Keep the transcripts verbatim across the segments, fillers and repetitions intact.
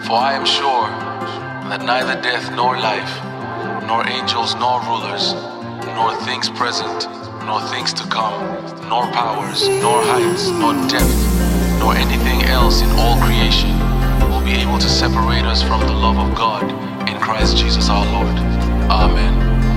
For I am sure that neither death nor life, nor angels nor rulers, nor things present, nor things to come, nor powers, nor heights, nor depth, nor anything else in all creation will be able to separate us from the love of God in Christ Jesus our Lord. Amen.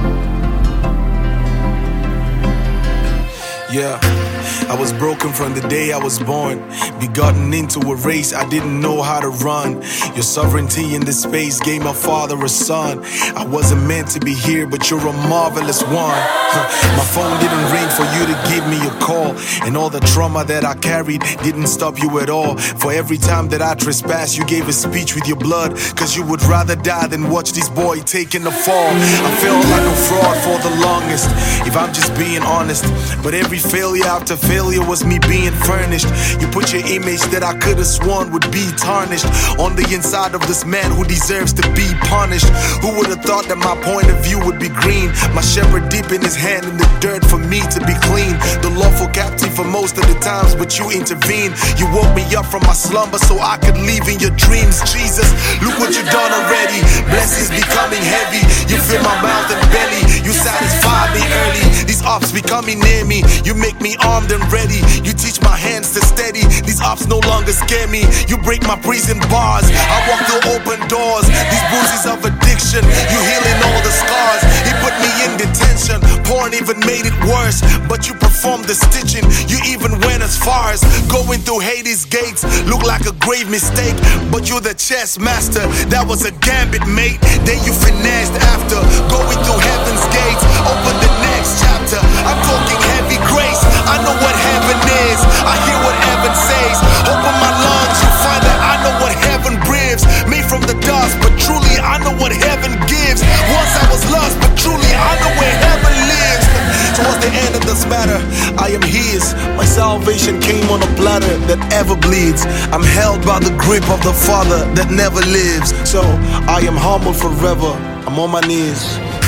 Yeah, I was broken from the day I was born, begotten into a race I didn't know how to run. Your sovereignty in this space gave my father a son. I wasn't meant to be here, but you're a marvelous one. Huh. My phone didn't ring for you to give me a call, and all the trauma that I carried didn't stop you at all. For every time that I trespassed, you gave a speech with your blood, cause you would rather die than watch this boy taking the fall. I felt like a fraud for the longest, if I'm just being honest, but every failure after failure was me being furnished. You put your image that I could've sworn would be tarnished on the inside of this man who deserves to be punished. Who would've thought that my point of view would be green? My shepherd dipping his hand in the dirt for me to be clean. The lawful captive for most of the times, but you intervened. You woke me up from my slumber so I could live in your dreams. Jesus, look what you done already. Blessings becoming heavy. You fill my mouth and belly. You satisfy me early. These ops becoming near me. You make me armed and ready. You teach my hands to steady. These ops no longer scare me. You break my prison bars. I walk through open doors. These bruises of addiction, you healing all the scars. He put me in detention. Porn even made it worse, but you performed the stitching. You even went as far as going through Hades gates. Look like a grave mistake, but you're the chess master. That was a gambit, mate. Then you finessed after going through heaven's gates. Open the next chapter. I'm talking heavy grace. I know what heaven is. I hear what heaven says. Open my lungs, you find that I know what heaven breathes. Made from the dust, but truly I know what heaven gives. Once I was lost, but truly I know where heaven lives. Towards the end of this matter, I am his. My salvation came on a platter that ever bleeds. I'm held by the grip of the Father that never lives. So I am humble forever. I'm on my knees.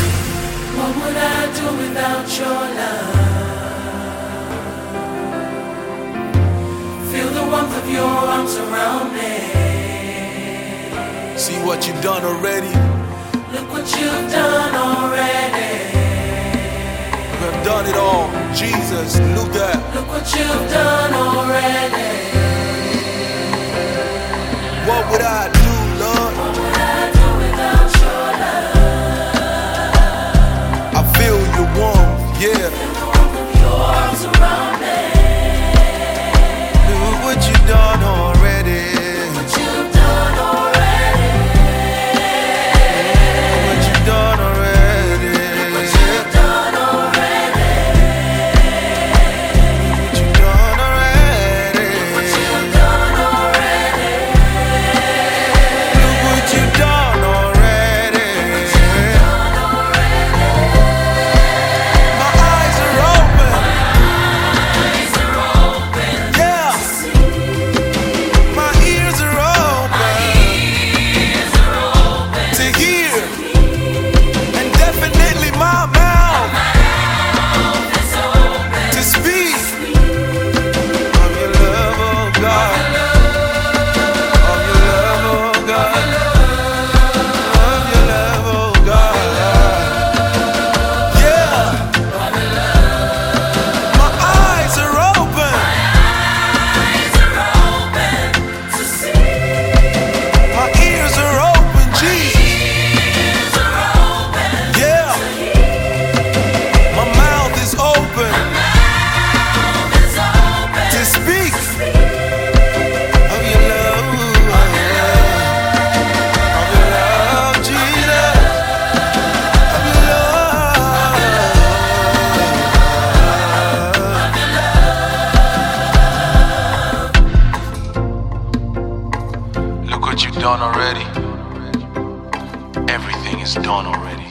What would I do without your love? Feel the warmth of your arms around me. See what you've done already. Look what you've done already. You have done it all. Jesus, look that. Look what you've done already. What would I do, Lord? What would I do without your love? I feel your warmth, yeah. Feel the warmth of your arms around me. Look what you've done already. Look what you've done already. Look what you've done already. Look what you've done already. What you've done already. Look what you've done already. Look what you've done already. Done already. My eyes are open. Eyes are open. Yeah. My ears are open Ears are open. to hear. And definitely my mouth It's open. to speak of your love, oh God. Of your love, oh God. Of your love, oh God. Yeah. My eyes are open. Eyes are open to see. My ears are open, Jesus. Ears are open. Yeah. My mouth is open It's open. to speak of your love. Of your love, Jesus. Of your Look what you've done already. Everything is done already.